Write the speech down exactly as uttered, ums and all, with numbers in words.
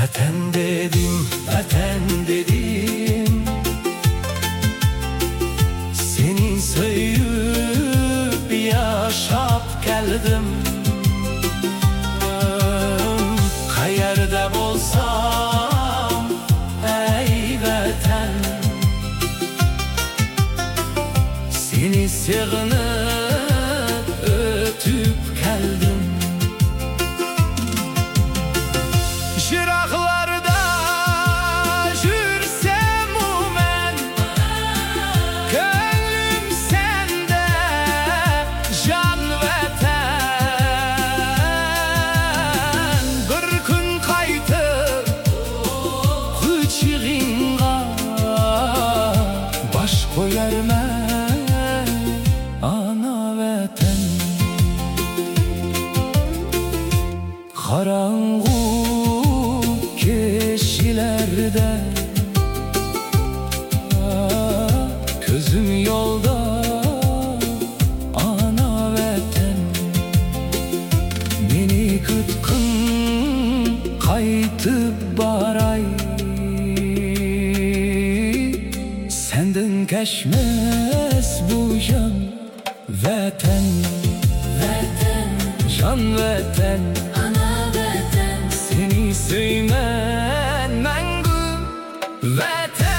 Vatan dedim, vatan dedim, seni sevip yaşap geldim. Qayerda bolsam ey vatan, seni sığınıp ötüp geldim. Şıraqlarda жүrsем мен, gönlüm sende can vatan. Bir gün qaytıp kucağına baş koyarman ana vatan. Karanlık keşilerde gözüm yolda ana vatan. Beni kıtkın kaytıp baray, senden keşmez bu can vatan. Vatan, Can vatan, ana vatan, seni sevmen məngü vatan.